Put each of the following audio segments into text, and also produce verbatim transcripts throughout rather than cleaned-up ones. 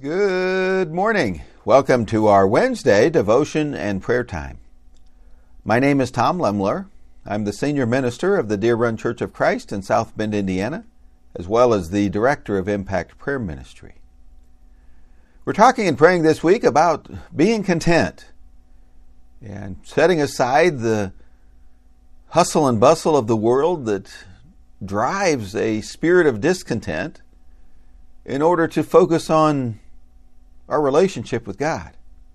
Good morning. Welcome to our Wednesday devotion and prayer time. My name is Tom Lemler. I'm the senior minister of the Deer Run Church of Christ in South Bend, Indiana, as well as the director of Impact Prayer Ministry. We're talking and praying this week about being content and setting aside the hustle and bustle of the world that drives a spirit of discontent in order to focus on our relationship with God,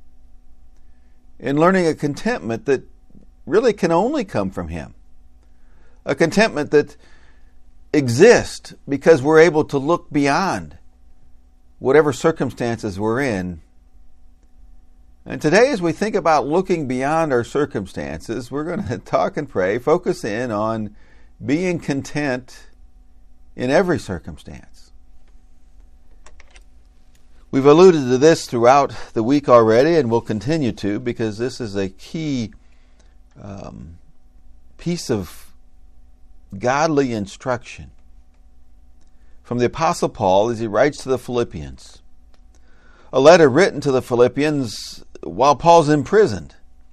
in learning a contentment that really can only come from Him, a contentment that exists because we're able to look beyond whatever circumstances we're in. And today, as we think about looking beyond our circumstances, we're going to talk and pray, focus in on being content in every circumstance. We've alluded to this throughout the week already, and we'll continue to, because this is a key um, piece of godly instruction from the Apostle Paul as he writes to the Philippians. A letter written to the Philippians while Paul's imprisoned.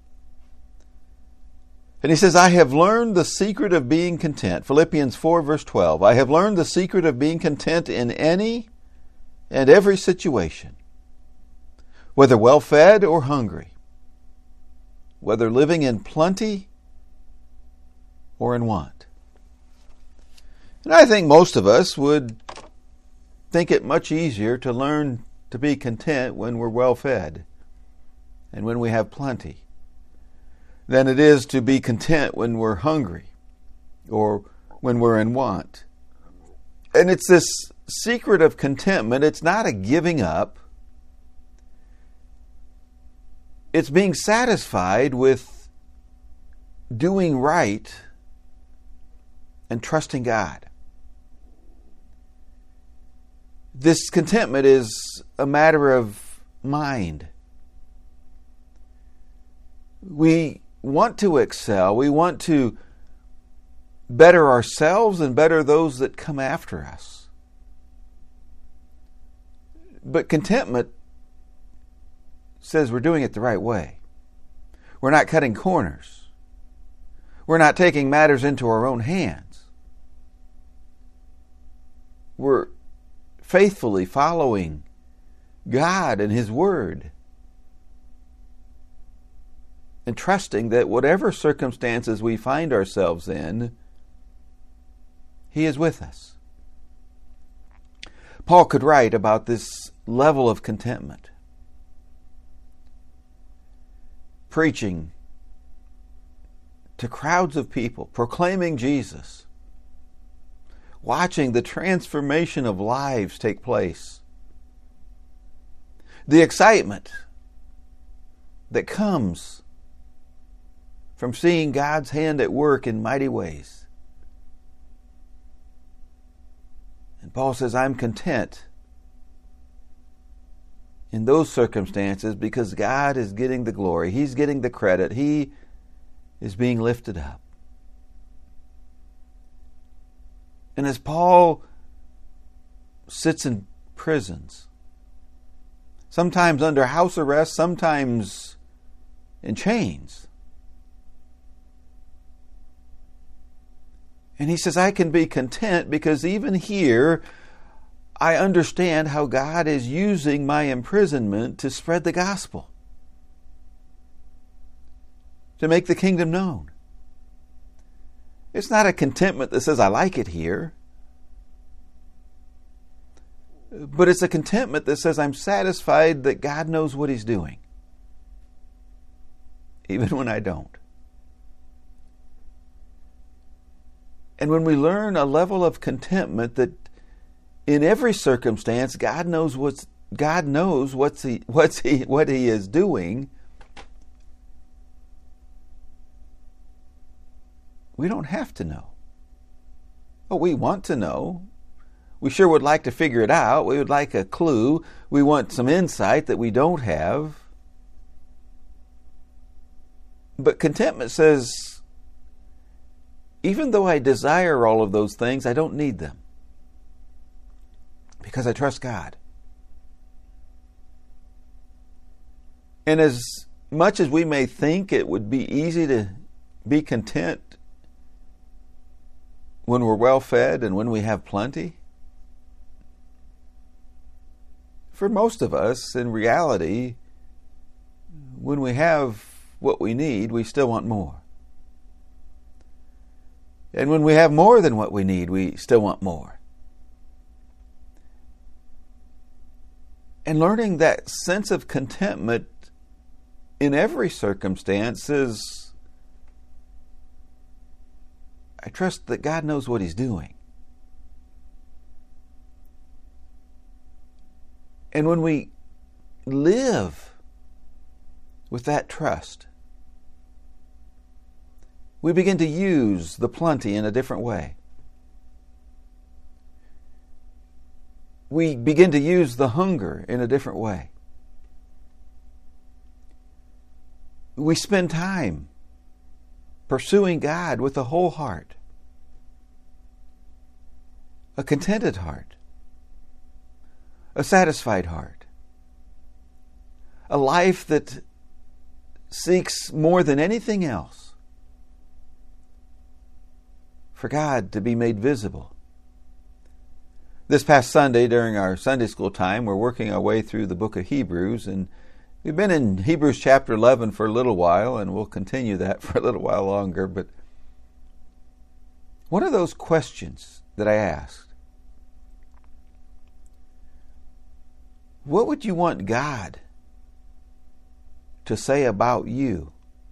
And he says, I have learned the secret of being content. Philippians four, verse twelve. I have learned the secret of being content in any and every situation, whether well-fed or hungry, whether living in plenty or in want. And I think most of us would think it much easier to learn to be content when we're well-fed and when we have plenty than it is to be content when we're hungry or when we're in want. And it's this secret of contentment. It's not a giving up. It's being satisfied with doing right and trusting God. This contentment is a matter of mind. We want to excel. We want to better ourselves and better those that come after us. But contentment says we're doing it the right way. We're not cutting corners. We're not taking matters into our own hands. We're faithfully following God and His Word and trusting that whatever circumstances we find ourselves in, He is with us. Paul could write about this level of contentment. Preaching to crowds of people, proclaiming Jesus, watching the transformation of lives take place, the excitement that comes from seeing God's hand at work in mighty ways. And Paul says, I'm content in those circumstances because God is getting the glory. He's getting the credit. He is being lifted up. And as Paul sits in prisons, sometimes under house arrest, sometimes in chains, and he says, I can be content because even here, I understand how God is using my imprisonment to spread the gospel, to make the kingdom known. It's not a contentment that says, I like it here, but it's a contentment that says, I'm satisfied that God knows what He's doing, even when I don't. And when we learn a level of contentment that in every circumstance, God knows what's God knows what's he what's he what He is doing, we don't have to know. But we want to know. We sure would like to figure it out. We would like a clue. We want some insight that we don't have. But contentment says, even though I desire all of those things, I don't need them, because I trust God. And as much as we may think it would be easy to be content when we're well fed and when we have plenty, for most of us, in reality, when we have what we need, we still want more. And when we have more than what we need, we still want more. And learning that sense of contentment in every circumstance is, I trust that God knows what He's doing. And when we live with that trust, we begin to use the plenty in a different way. We begin to use the hunger in a different way. We spend time pursuing God with a whole heart, a contented heart, a satisfied heart, a life that seeks more than anything else for God to be made visible. This past Sunday, during our Sunday school time, we're working our way through the book of Hebrews, and we've been in Hebrews chapter eleven for a little while, and we'll continue that for a little while longer. But what are those questions that I asked? What would you want God to say about you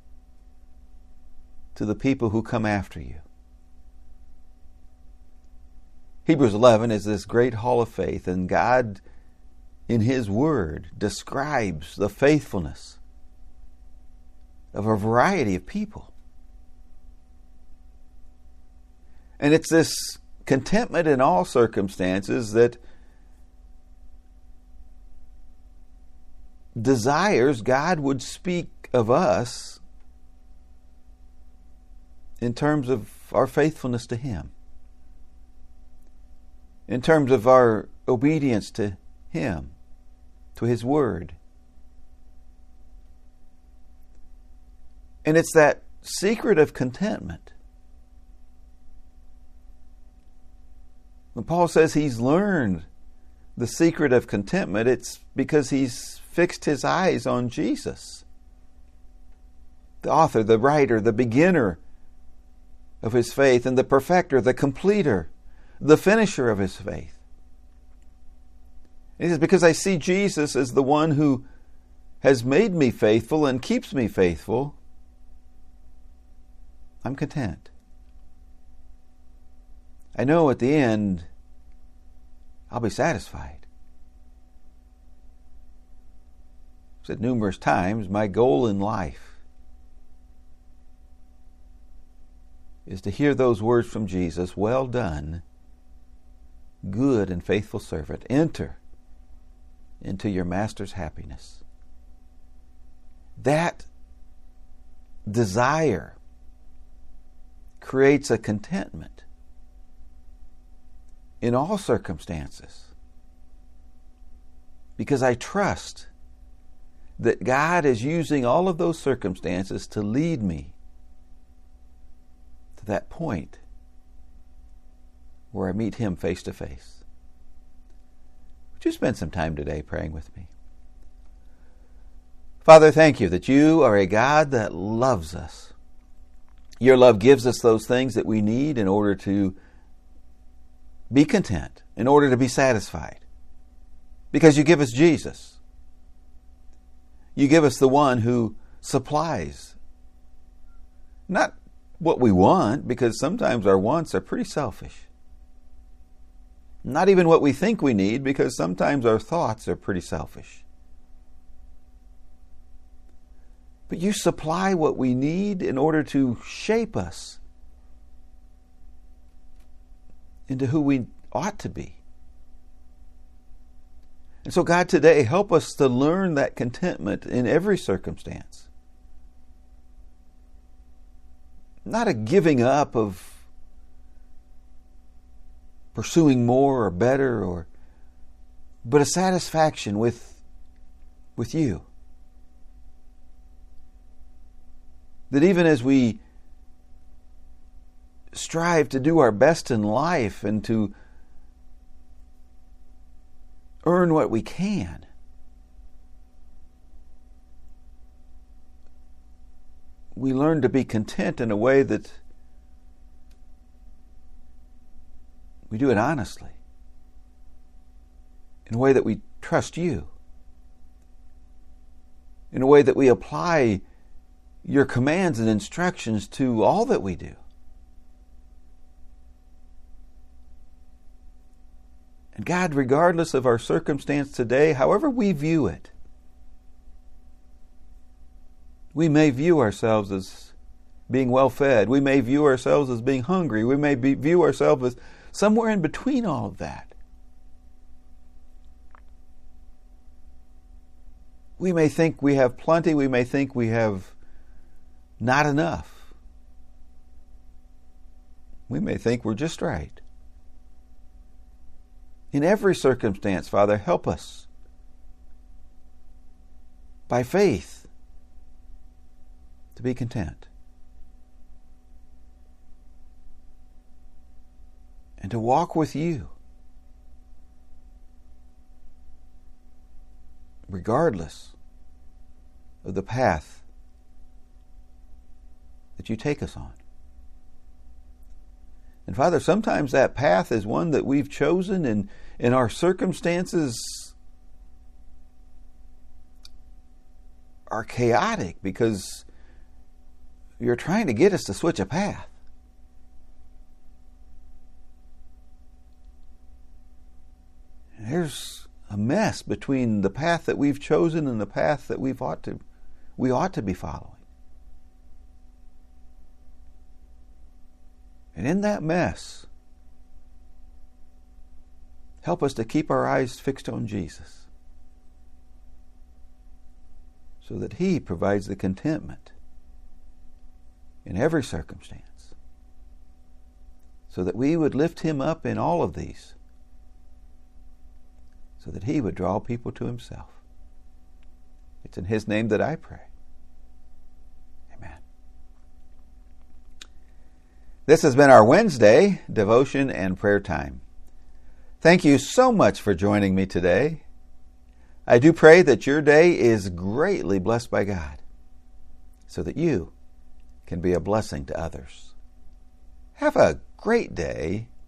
to the people who come after you? Hebrews eleven is this great hall of faith, and God, in His Word, describes the faithfulness of a variety of people. And it's this contentment in all circumstances that desires God would speak of us in terms of our faithfulness to Him, in terms of our obedience to Him, to His Word. And it's that secret of contentment. When Paul says he's learned the secret of contentment, it's because he's fixed his eyes on Jesus, the author, the writer, the beginner of his faith, and the perfecter, the completer, the finisher of his faith. He says, because I see Jesus as the one who has made me faithful and keeps me faithful, I'm content. I know at the end I'll be satisfied. I've said numerous times, my goal in life is to hear those words from Jesus, well done, good and faithful servant. Enter into your master's happiness. That desire creates a contentment in all circumstances, because I trust that God is using all of those circumstances to lead me to that point where I meet Him face to face. Would you spend some time today praying with me? Father, thank you that you are a God that loves us. Your love gives us those things that we need in order to be content, in order to be satisfied. Because you give us Jesus. You give us the one who supplies not what we want, because sometimes our wants are pretty selfish. Not even what we think we need, because sometimes our thoughts are pretty selfish. But you supply what we need in order to shape us into who we ought to be. And so, God, today, help us to learn that contentment in every circumstance. Not a giving up of pursuing more or better, or but a satisfaction with, with you. That even as we strive to do our best in life and to earn what we can, we learn to be content in a way that we do it honestly, in a way that we trust you, in a way that we apply your commands and instructions to all that we do. And God, regardless of our circumstance today, however we view it, we may view ourselves as being well fed. We may view ourselves as being hungry. We may be, view ourselves as somewhere in between all of that. We may think we have plenty. We may think we have not enough. We may think we're just right. In every circumstance, Father, help us by faith to be content and to walk with you regardless of the path that you take us on. And Father, sometimes that path is one that we've chosen, and, and our circumstances are chaotic because you're trying to get us to switch a path. And there's a mess between the path that we've chosen and the path that we've ought to, we ought to be following. And in that mess, help us to keep our eyes fixed on Jesus, so that He provides the contentment in every circumstance, so that we would lift Him up in all of these, so that He would draw people to Himself. It's in His name that I pray. Amen. This has been our Wednesday devotion and prayer time. Thank you so much for joining me today. I do pray that your day is greatly blessed by God, so that you can be a blessing to others. Have a great day,